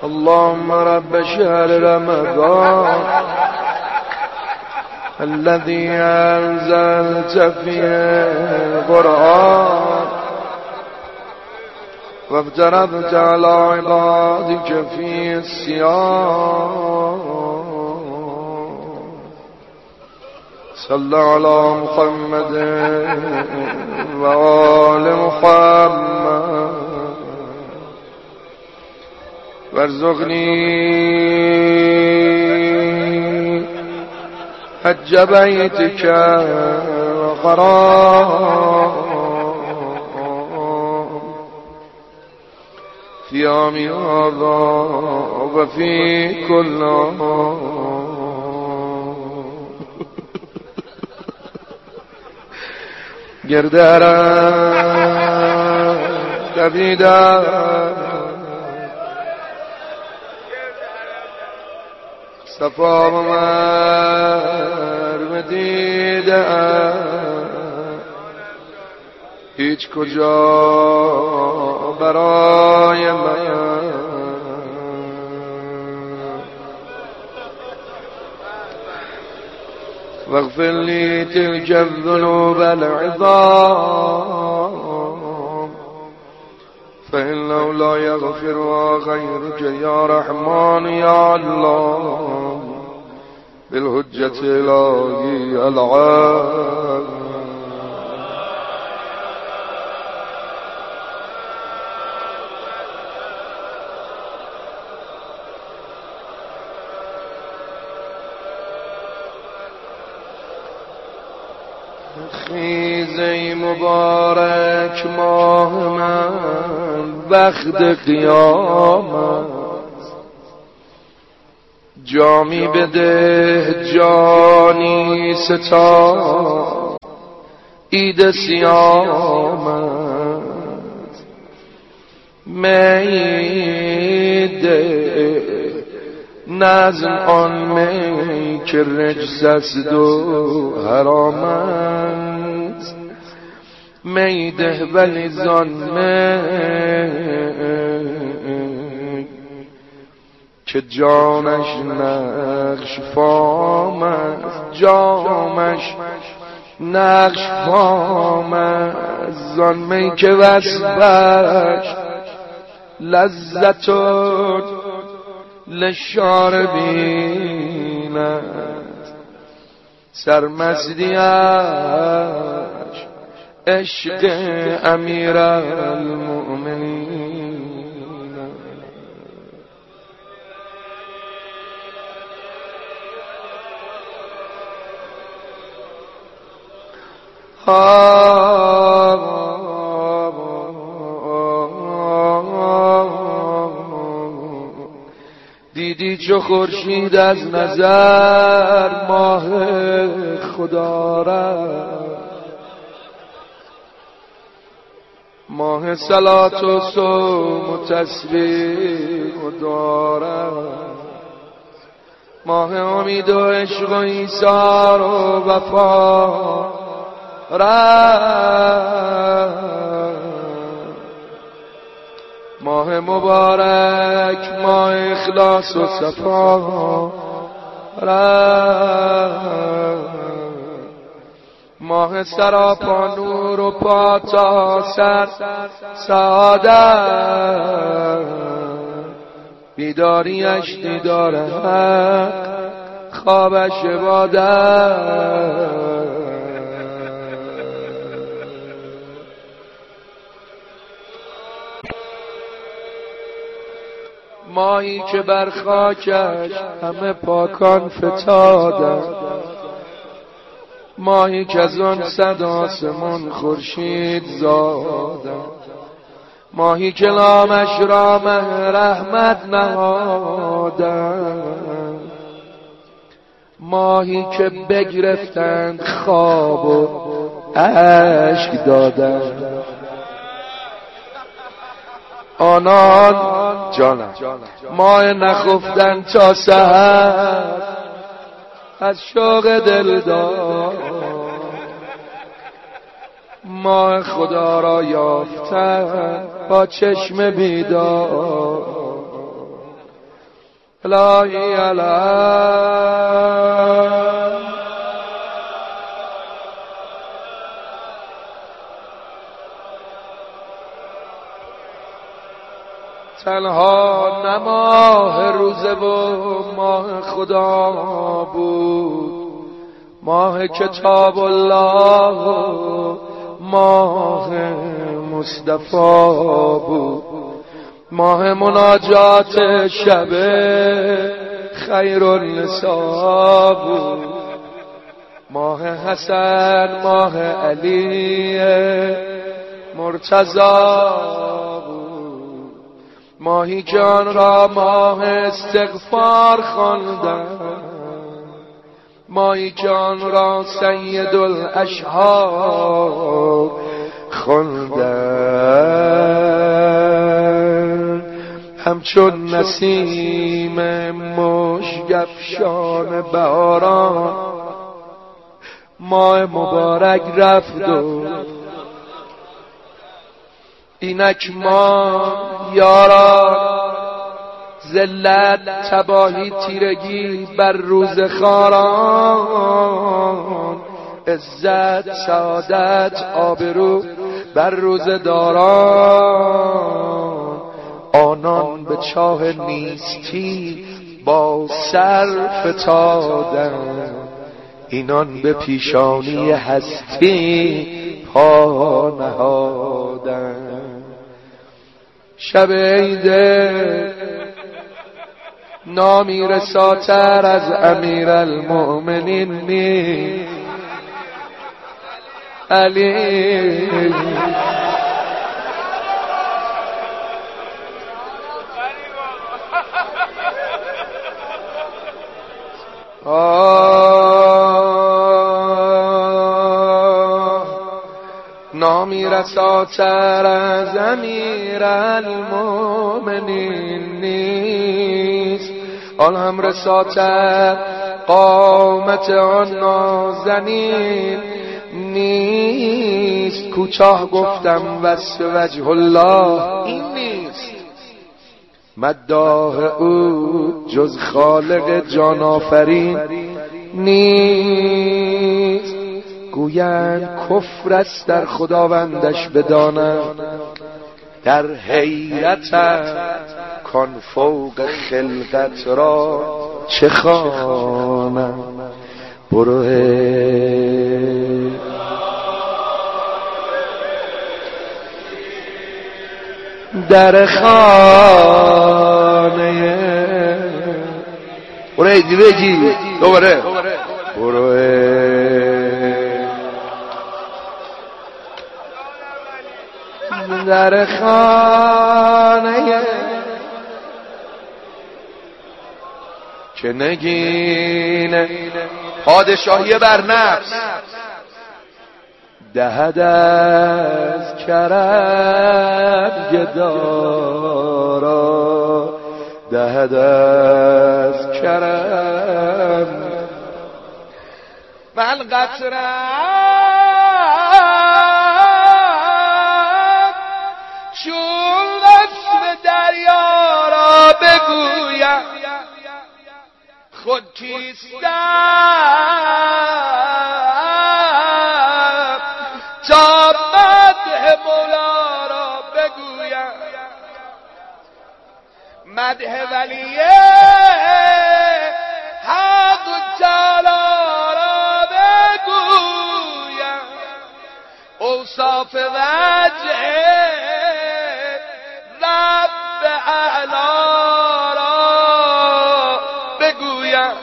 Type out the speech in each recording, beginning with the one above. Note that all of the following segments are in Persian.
اللهم رب شهر رمضان الذي أنزلت فيه القرآن وافترضت على عبادك فيه الصيام صل على محمد وآل محمد وارزقني حج بيتك وقرار في يوم هذا وفي كل گردارا دویدا صفا مر دیده هیچ کجا برای من واغفر لي تلك الذنوب العظام فإنه لا يغفرها غيرك يا رحمن يا الله بالحجة الهي العام. خیزه مبارک ماه من وقت قیامت جامی بده جانی ستا عید سیامت میده نظم آن می که رجس است و حرامت میده ولی زان می که جانش نقش فام است جامش نقش فام است زان می که وصفش لذت للشاربین سرمستیش عشق امیر المؤمنین دیدی چو خورشید از نظر ماه خدا رفت ماه صلات و صوم و تسبیح و دارد ماه امید و عشق و ایثار و وفا رفت ماه مبارک ماه اخلاص و صفا رفت ماه سراپا نور و پا تا سر سعادت بیداریش دیدار حق خوابش عبادت ماهی که بر خاکش همه پاکان فتادند ماهی که از آن صد آسمان خورشید زادند ماهی که نامش را مه رحمت نهادند ماهی که بگرفتند خواب و اشک دادند آنان جانم ماه نخفتن تا سحر از شوق دلدار ماه خدا را یافتن با چشم بیدار الهی علم تنها نه ماه روزه و ماه خدا بود، ماه کتاب الله و ماه مصطفی بود، ماه مناجات شب خیر النساء بود، ماه حسن ماه علی مرتضی بود، ماهی که آن را ماه استغفار خواندند، ماهی که آن را سید الاشهار خواندند، همچون نسیم مژگفشان بهاران ماه مبارک رفت و اینک ما یاران ذلت تباهی تیرگی بر روز خاران، عزت سعادت آبرو بر روز داران، آنان به چاه نیستی با سر فتادند، اینان به پیشانی هستی پا نهادند. شب عید نامی رساتر از امیر المؤمنین نیست، علی نامی رساتر از امیر المؤمنین نیست، آن هم رساتر قامت آن نازنین نیست، کوتاه گفتم وصف وجه الله این نیست، مداح او جز خالق جان آفرین نیست، گویند کفر است در خداوندش بدانند، در حیرت کان فوق خلقت را چه خوانم، برو در خانه برو بگی دوباره برو در خانه که نگین پادشاهی بر نفس، دهد از کرم گدارا، دهد از کرم من قطرم چون وصف دریا را بگویم خود کیستم تا مدح مولا را بگویم، مدح ولی حق تعالی را بگویم، اوصاف وجه رب اعلی را بگویم.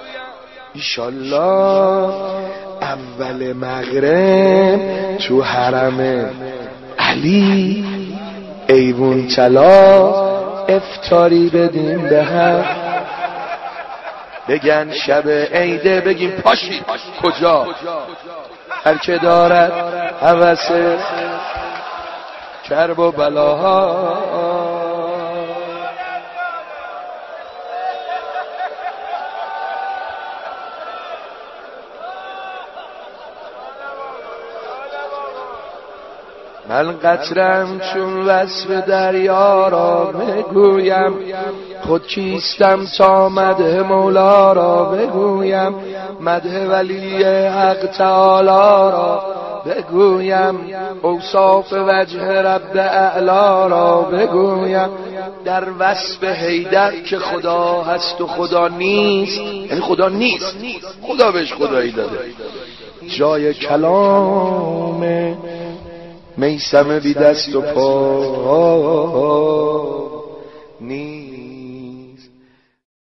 ایشالله اول مغرب تو حرم علی ایوون چلا افطاری بدیم به هم، بگن شب عیده بگیم پاشید کجا، هر که دارد هوس کرب و بلاها من قطرم چون وصف دریا را بگویم، خود کیستم تا مدح مولا را بگویم، مدح ولی حق تعالی را بگویم، اوصاف وجه رب اعلا را بگویم، در وصف حیدر که خدا هست و خدا نیست، یعنی خدا نیست، خدا بهش خدایی داده، جای کلام میثم بی دست و پا نیست.